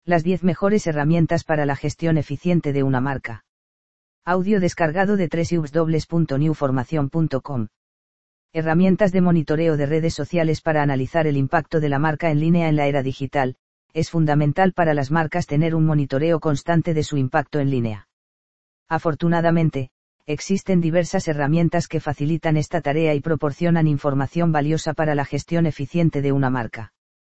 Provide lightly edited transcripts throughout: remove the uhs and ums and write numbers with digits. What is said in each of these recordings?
Las 10 mejores herramientas para la gestión eficiente de una marca. Audio descargado de www.newformacion.com. Herramientas de monitoreo de redes sociales para analizar el impacto de la marca en línea en la era digital. Es fundamental para las marcas tener un monitoreo constante de su impacto en línea. Afortunadamente, existen diversas herramientas que facilitan esta tarea y proporcionan información valiosa para la gestión eficiente de una marca.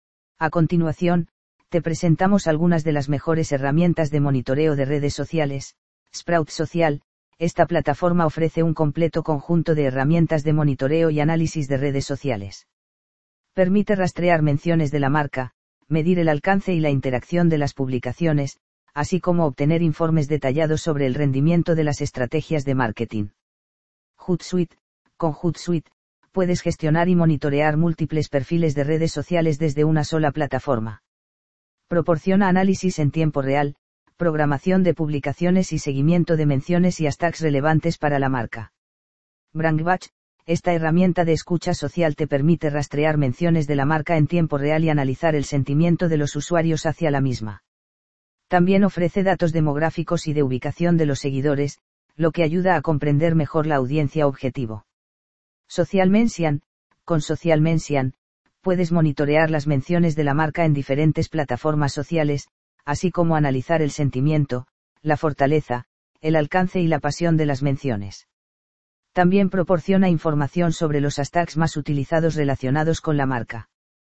A continuación, te presentamos algunas de las mejores herramientas de monitoreo de redes sociales. Sprout Social. Esta plataforma ofrece un completo conjunto de herramientas de monitoreo y análisis de redes sociales. Permite rastrear menciones de la marca, medir el alcance y la interacción de las publicaciones, así como obtener informes detallados sobre el rendimiento de las estrategias de marketing. Hootsuite. Con Hootsuite, puedes gestionar y monitorear múltiples perfiles de redes sociales desde una sola plataforma. Proporciona análisis en tiempo real, programación de publicaciones y seguimiento de menciones y hashtags relevantes para la marca. Brandwatch. Esta herramienta de escucha social te permite rastrear menciones de la marca en tiempo real y analizar el sentimiento de los usuarios hacia la misma. También ofrece datos demográficos y de ubicación de los seguidores, lo que ayuda a comprender mejor la audiencia objetivo. Social Mention. Con Social Mention, puedes monitorear las menciones de la marca en diferentes plataformas sociales, así como analizar el sentimiento, la fortaleza, el alcance y la pasión de las menciones. También proporciona información sobre los hashtags más utilizados relacionados con la marca.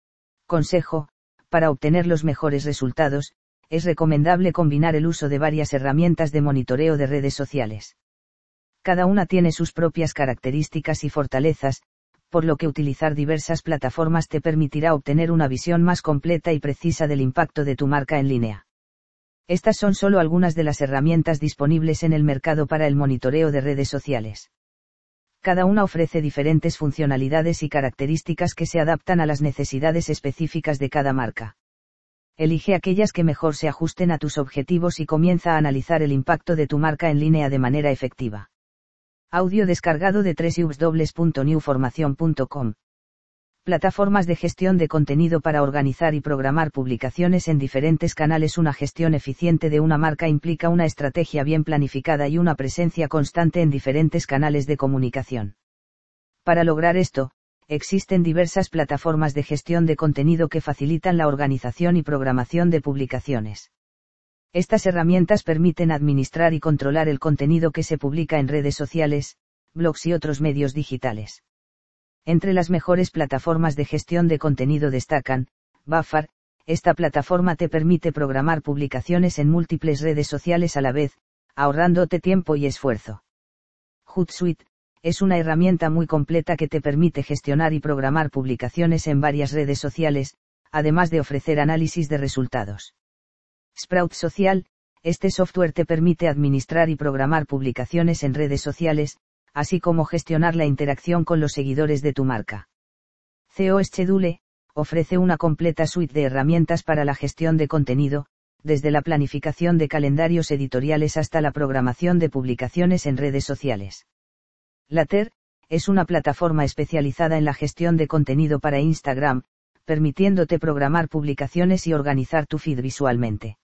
Consejo: para obtener los mejores resultados, es recomendable combinar el uso de varias herramientas de monitoreo de redes sociales. Cada una tiene sus propias características y fortalezas, por lo que utilizar diversas plataformas te permitirá obtener una visión más completa y precisa del impacto de tu marca en línea. Estas son solo algunas de las herramientas disponibles en el mercado para el monitoreo de redes sociales. Cada una ofrece diferentes funcionalidades y características que se adaptan a las necesidades específicas de cada marca. Elige aquellas que mejor se ajusten a tus objetivos y comienza a analizar el impacto de tu marca en línea de manera efectiva. Audio descargado de www.newformacion.com. Plataformas de gestión de contenido para organizar y programar publicaciones en diferentes canales. Una gestión eficiente de una marca implica una estrategia bien planificada y una presencia constante en diferentes canales de comunicación. Para lograr esto, existen diversas plataformas de gestión de contenido que facilitan la organización y programación de publicaciones. Estas herramientas permiten administrar y controlar el contenido que se publica en redes sociales, blogs y otros medios digitales. Entre las mejores plataformas de gestión de contenido destacan, Buffer. Esta plataforma te permite programar publicaciones en múltiples redes sociales a la vez, ahorrándote tiempo y esfuerzo. Hootsuite. Es una herramienta muy completa que te permite gestionar y programar publicaciones en varias redes sociales, además de ofrecer análisis de resultados. Sprout Social. Este software te permite administrar y programar publicaciones en redes sociales, así como gestionar la interacción con los seguidores de tu marca. SEO Schedule. Ofrece una completa suite de herramientas para la gestión de contenido, desde la planificación de calendarios editoriales hasta la programación de publicaciones en redes sociales. Later. Es una plataforma especializada en la gestión de contenido para Instagram, permitiéndote programar publicaciones y organizar tu feed visualmente.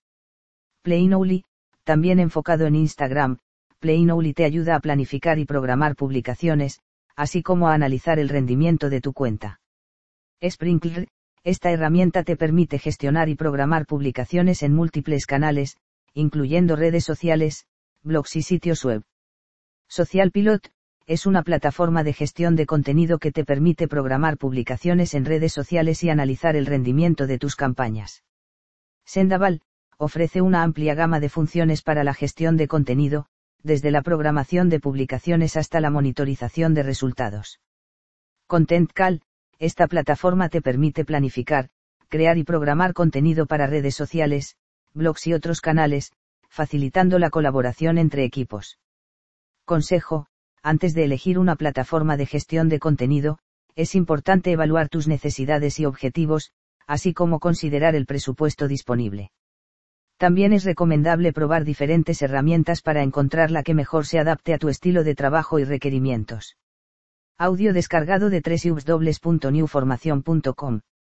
Planoly. También enfocado en Instagram, Planoly te ayuda a planificar y programar publicaciones, así como a analizar el rendimiento de tu cuenta. Sprinkler. Esta herramienta te permite gestionar y programar publicaciones en múltiples canales, incluyendo redes sociales, blogs y sitios web. Social Pilot. Es una plataforma de gestión de contenido que te permite programar publicaciones en redes sociales y analizar el rendimiento de tus campañas. Sendaval. Ofrece una amplia gama de funciones para la gestión de contenido, desde la programación de publicaciones hasta la monitorización de resultados. ContentCal. Esta plataforma te permite planificar, crear y programar contenido para redes sociales, blogs y otros canales, facilitando la colaboración entre equipos. Consejo: antes de elegir una plataforma de gestión de contenido, es importante evaluar tus necesidades y objetivos, así como considerar el presupuesto disponible. También es recomendable probar diferentes herramientas para encontrar la que mejor se adapte a tu estilo de trabajo y requerimientos. Audio descargado de www.newformacion.com.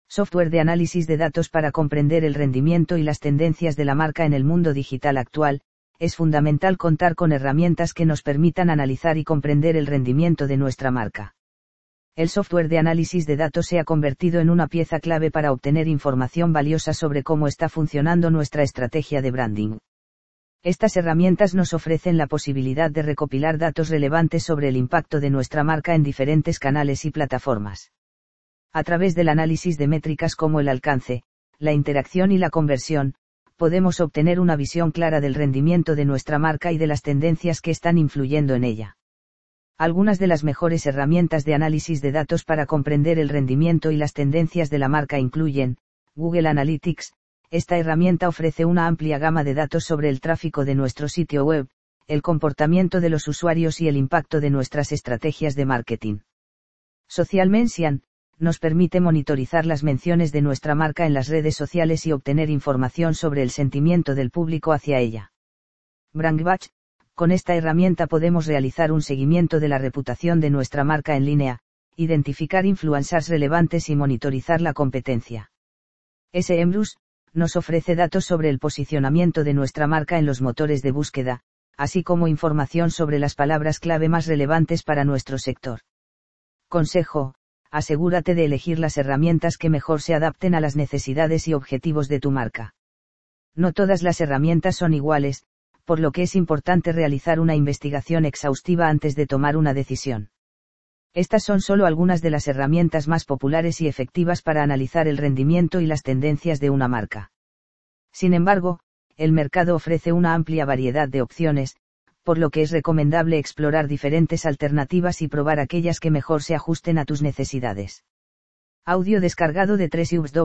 Software de análisis de datos para comprender el rendimiento y las tendencias de la marca en el mundo digital actual. Es fundamental contar con herramientas que nos permitan analizar y comprender el rendimiento de nuestra marca. El software de análisis de datos se ha convertido en una pieza clave para obtener información valiosa sobre cómo está funcionando nuestra estrategia de branding. Estas herramientas nos ofrecen la posibilidad de recopilar datos relevantes sobre el impacto de nuestra marca en diferentes canales y plataformas. A través del análisis de métricas como el alcance, la interacción y la conversión, podemos obtener una visión clara del rendimiento de nuestra marca y de las tendencias que están influyendo en ella. Algunas de las mejores herramientas de análisis de datos para comprender el rendimiento y las tendencias de la marca incluyen Google Analytics. Esta herramienta ofrece una amplia gama de datos sobre el tráfico de nuestro sitio web, el comportamiento de los usuarios y el impacto de nuestras estrategias de marketing. Social Mention nos permite monitorizar las menciones de nuestra marca en las redes sociales y obtener información sobre el sentimiento del público hacia ella. Brandwatch, con esta herramienta podemos realizar un seguimiento de la reputación de nuestra marca en línea, identificar influencers relevantes y monitorizar la competencia. SEMrush nos ofrece datos sobre el posicionamiento de nuestra marca en los motores de búsqueda, así como información sobre las palabras clave más relevantes para nuestro sector. Consejo: asegúrate de elegir las herramientas que mejor se adapten a las necesidades y objetivos de tu marca. No todas las herramientas son iguales, por lo que es importante realizar una investigación exhaustiva antes de tomar una decisión. Estas son solo algunas de las herramientas más populares y efectivas para analizar el rendimiento y las tendencias de una marca. Sin embargo, el mercado ofrece una amplia variedad de opciones, por lo que es recomendable explorar diferentes alternativas y probar aquellas que mejor se ajusten a tus necesidades. Audio descargado de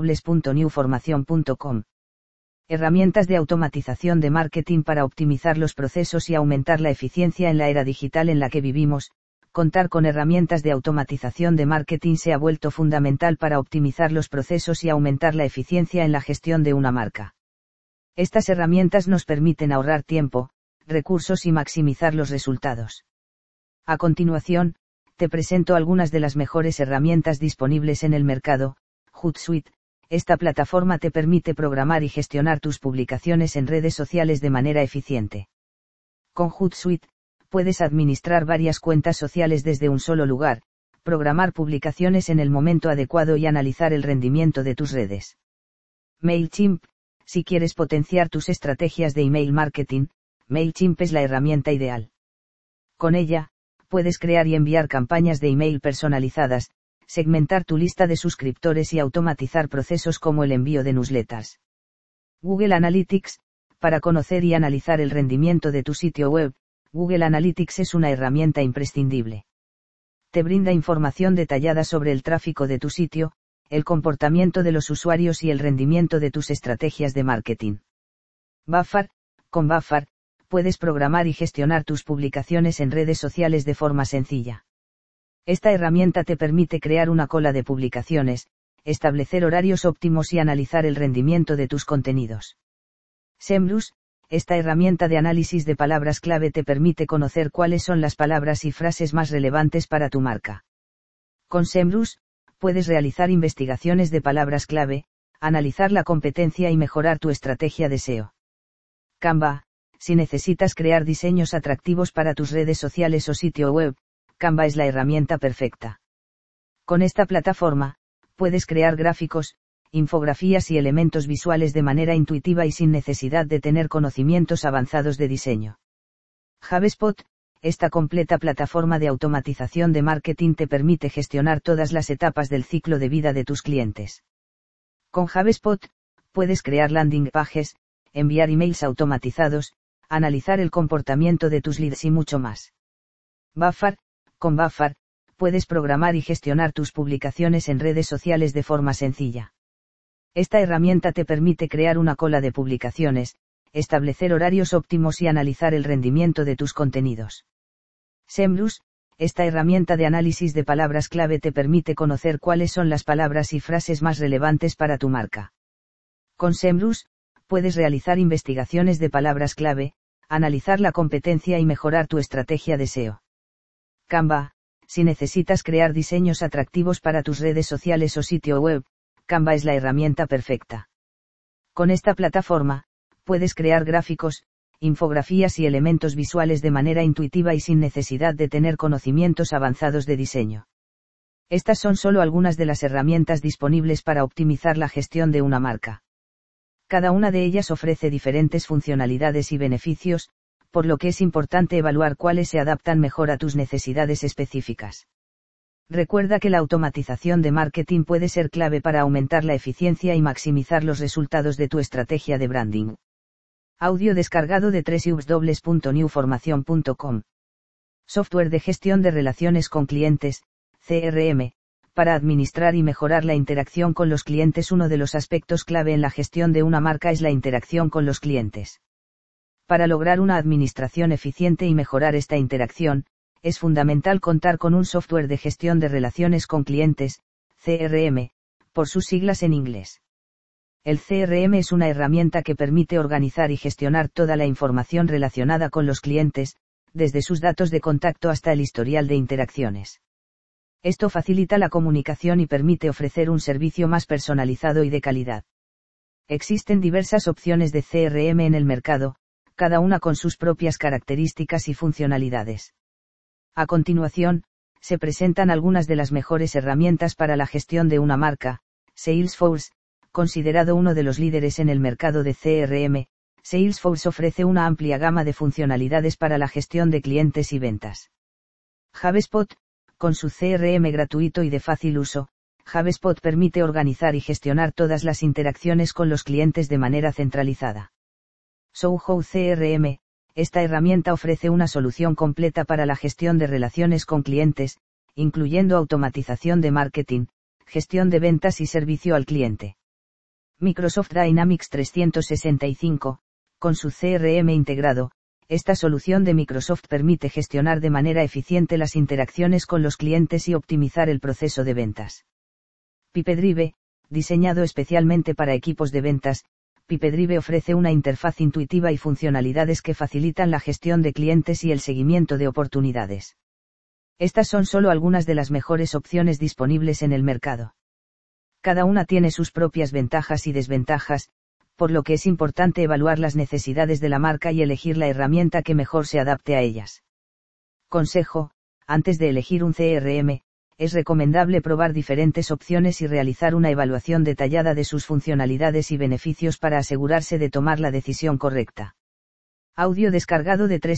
www.newformation.com. Herramientas de automatización de marketing para optimizar los procesos y aumentar la eficiencia en la era digital en la que vivimos. Contar con herramientas de automatización de marketing se ha vuelto fundamental para optimizar los procesos y aumentar la eficiencia en la gestión de una marca. Estas herramientas nos permiten ahorrar tiempo, recursos y maximizar los resultados. A continuación, te presento algunas de las mejores herramientas disponibles en el mercado. Hootsuite. Esta plataforma te permite programar y gestionar tus publicaciones en redes sociales de manera eficiente. Con Hootsuite, puedes administrar varias cuentas sociales desde un solo lugar, programar publicaciones en el momento adecuado y analizar el rendimiento de tus redes. MailChimp. Si quieres potenciar tus estrategias de email marketing, MailChimp es la herramienta ideal. Con ella, puedes crear y enviar campañas de email personalizadas, segmentar tu lista de suscriptores y automatizar procesos como el envío de newsletters. Google Analytics. Para conocer y analizar el rendimiento de tu sitio web, Google Analytics es una herramienta imprescindible. Te brinda información detallada sobre el tráfico de tu sitio, el comportamiento de los usuarios y el rendimiento de tus estrategias de marketing. Buffer. Con Buffer, puedes programar y gestionar tus publicaciones en redes sociales de forma sencilla. Esta herramienta te permite crear una cola de publicaciones, establecer horarios óptimos y analizar el rendimiento de tus contenidos. SEMrush. Esta herramienta de análisis de palabras clave te permite conocer cuáles son las palabras y frases más relevantes para tu marca. Con SEMrush, puedes realizar investigaciones de palabras clave, analizar la competencia y mejorar tu estrategia de SEO. Canva. Si necesitas crear diseños atractivos para tus redes sociales o sitio web, Canva es la herramienta perfecta. Con esta plataforma, puedes crear gráficos, infografías y elementos visuales de manera intuitiva y sin necesidad de tener conocimientos avanzados de diseño. HubSpot. Esta completa plataforma de automatización de marketing te permite gestionar todas las etapas del ciclo de vida de tus clientes. Con HubSpot, puedes crear landing pages, enviar emails automatizados, analizar el comportamiento de tus leads y mucho más. Buffer. Con Buffer, puedes programar y gestionar tus publicaciones en redes sociales de forma sencilla. Esta herramienta te permite crear una cola de publicaciones, establecer horarios óptimos y analizar el rendimiento de tus contenidos. SEMrush. Esta herramienta de análisis de palabras clave te permite conocer cuáles son las palabras y frases más relevantes para tu marca. Con SEMrush, puedes realizar investigaciones de palabras clave, analizar la competencia y mejorar tu estrategia de SEO. Canva. Si necesitas crear diseños atractivos para tus redes sociales o sitio web, Canva es la herramienta perfecta. Con esta plataforma, puedes crear gráficos, infografías y elementos visuales de manera intuitiva y sin necesidad de tener conocimientos avanzados de diseño. Estas son solo algunas de las herramientas disponibles para optimizar la gestión de una marca. Cada una de ellas ofrece diferentes funcionalidades y beneficios, por lo que es importante evaluar cuáles se adaptan mejor a tus necesidades específicas. Recuerda que la automatización de marketing puede ser clave para aumentar la eficiencia y maximizar los resultados de tu estrategia de branding. Audio descargado de www.newformation.com. Software de gestión de relaciones con clientes, CRM, para administrar y mejorar la interacción con los clientes. Uno de los aspectos clave en la gestión de una marca es la interacción con los clientes. Para lograr una administración eficiente y mejorar esta interacción, es fundamental contar con un software de gestión de relaciones con clientes, CRM, por sus siglas en inglés. El CRM es una herramienta que permite organizar y gestionar toda la información relacionada con los clientes, desde sus datos de contacto hasta el historial de interacciones. Esto facilita la comunicación y permite ofrecer un servicio más personalizado y de calidad. Existen diversas opciones de CRM en el mercado, cada una con sus propias características y funcionalidades. A continuación, se presentan algunas de las mejores herramientas para la gestión de una marca. Salesforce, considerado uno de los líderes en el mercado de CRM, Salesforce ofrece una amplia gama de funcionalidades para la gestión de clientes y ventas. HubSpot, con su CRM gratuito y de fácil uso, HubSpot permite organizar y gestionar todas las interacciones con los clientes de manera centralizada. Soho CRM, esta herramienta ofrece una solución completa para la gestión de relaciones con clientes, incluyendo automatización de marketing, gestión de ventas y servicio al cliente. Microsoft Dynamics 365, con su CRM integrado, esta solución de Microsoft permite gestionar de manera eficiente las interacciones con los clientes y optimizar el proceso de ventas. Pipedrive, diseñado especialmente para equipos de ventas, Pipedrive ofrece una interfaz intuitiva y funcionalidades que facilitan la gestión de clientes y el seguimiento de oportunidades. Estas son solo algunas de las mejores opciones disponibles en el mercado. Cada una tiene sus propias ventajas y desventajas, por lo que es importante evaluar las necesidades de la marca y elegir la herramienta que mejor se adapte a ellas. Consejo: antes de elegir un CRM, es recomendable probar diferentes opciones y realizar una evaluación detallada de sus funcionalidades y beneficios para asegurarse de tomar la decisión correcta. Audio descargado de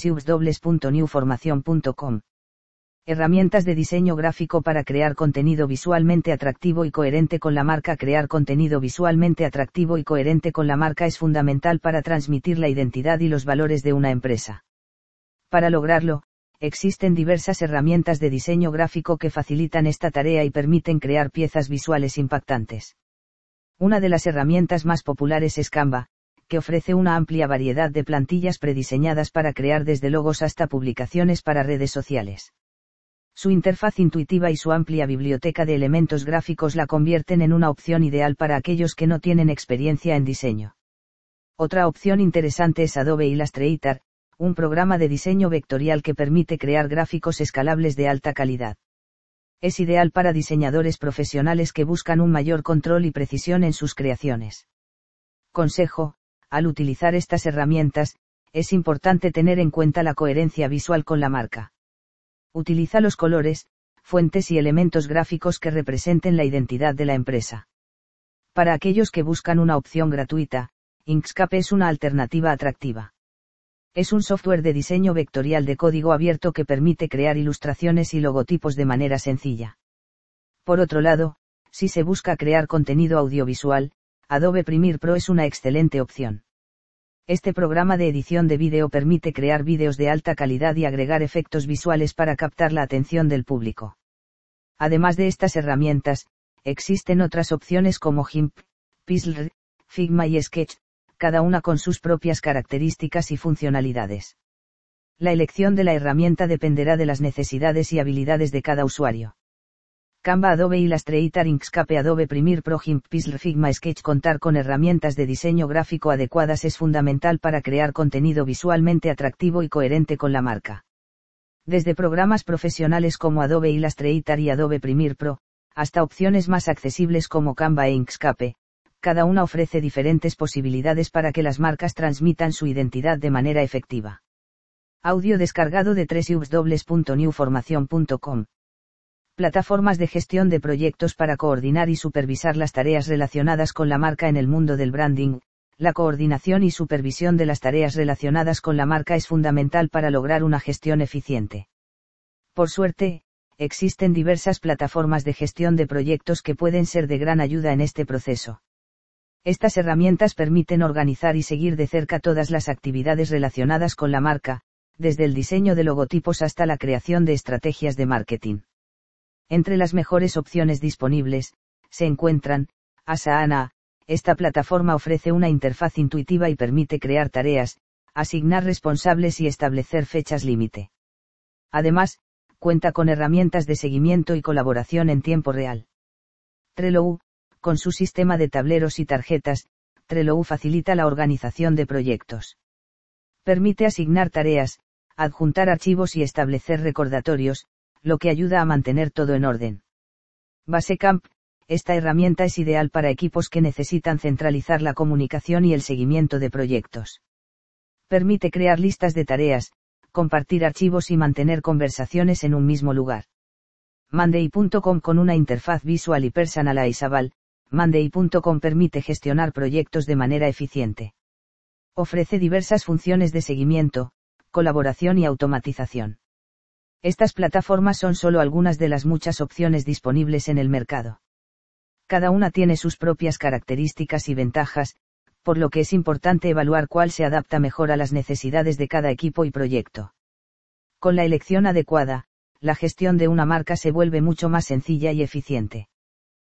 www.newformation.com. Herramientas de diseño gráfico para crear contenido visualmente atractivo y coherente con la marca. Crear contenido visualmente atractivo y coherente con la marca es fundamental para transmitir la identidad y los valores de una empresa. Para lograrlo, existen diversas herramientas de diseño gráfico que facilitan esta tarea y permiten crear piezas visuales impactantes. Una de las herramientas más populares es Canva, que ofrece una amplia variedad de plantillas prediseñadas para crear desde logos hasta publicaciones para redes sociales. Su interfaz intuitiva y su amplia biblioteca de elementos gráficos la convierten en una opción ideal para aquellos que no tienen experiencia en diseño. Otra opción interesante es Adobe Illustrator, un programa de diseño vectorial que permite crear gráficos escalables de alta calidad. Es ideal para diseñadores profesionales que buscan un mayor control y precisión en sus creaciones. Consejo: al utilizar estas herramientas, es importante tener en cuenta la coherencia visual con la marca. Utiliza los colores, fuentes y elementos gráficos que representen la identidad de la empresa. Para aquellos que buscan una opción gratuita, Inkscape es una alternativa atractiva. Es un software de diseño vectorial de código abierto que permite crear ilustraciones y logotipos de manera sencilla. Por otro lado, si se busca crear contenido audiovisual, Adobe Premiere Pro es una excelente opción. Este programa de edición de vídeo permite crear vídeos de alta calidad y agregar efectos visuales para captar la atención del público. Además de estas herramientas, existen otras opciones como GIMP, Pixlr, Figma y Sketch, cada una con sus propias características y funcionalidades. La elección de la herramienta dependerá de las necesidades y habilidades de cada usuario. Canva, Adobe Illustrator, Inkscape, Adobe Premiere Pro, GIMP, Pixlr, Figma, Sketch. Contar con herramientas de diseño gráfico adecuadas es fundamental para crear contenido visualmente atractivo y coherente con la marca. Desde programas profesionales como Adobe Illustrator y Adobe Premiere Pro, hasta opciones más accesibles como Canva e Inkscape, cada una ofrece diferentes posibilidades para que las marcas transmitan su identidad de manera efectiva. Audio descargado de www.newformacion.com. Plataformas de gestión de proyectos para coordinar y supervisar las tareas relacionadas con la marca en el mundo del branding. La coordinación y supervisión de las tareas relacionadas con la marca es fundamental para lograr una gestión eficiente. Por suerte, existen diversas plataformas de gestión de proyectos que pueden ser de gran ayuda en este proceso. Estas herramientas permiten organizar y seguir de cerca todas las actividades relacionadas con la marca, desde el diseño de logotipos hasta la creación de estrategias de marketing. Entre las mejores opciones disponibles, se encuentran, Asana. Esta plataforma ofrece una interfaz intuitiva y permite crear tareas, asignar responsables y establecer fechas límite. Además, cuenta con herramientas de seguimiento y colaboración en tiempo real. Trello, con su sistema de tableros y tarjetas, Trello facilita la organización de proyectos. Permite asignar tareas, adjuntar archivos y establecer recordatorios, lo que ayuda a mantener todo en orden. Basecamp. Esta herramienta es ideal para equipos que necesitan centralizar la comunicación y el seguimiento de proyectos. Permite crear listas de tareas, compartir archivos y mantener conversaciones en un mismo lugar. Monday.com. Con una interfaz visual y personalizable, Monday.com permite gestionar proyectos de manera eficiente. Ofrece diversas funciones de seguimiento, colaboración y automatización. Estas plataformas son solo algunas de las muchas opciones disponibles en el mercado. Cada una tiene sus propias características y ventajas, por lo que es importante evaluar cuál se adapta mejor a las necesidades de cada equipo y proyecto. Con la elección adecuada, la gestión de una marca se vuelve mucho más sencilla y eficiente.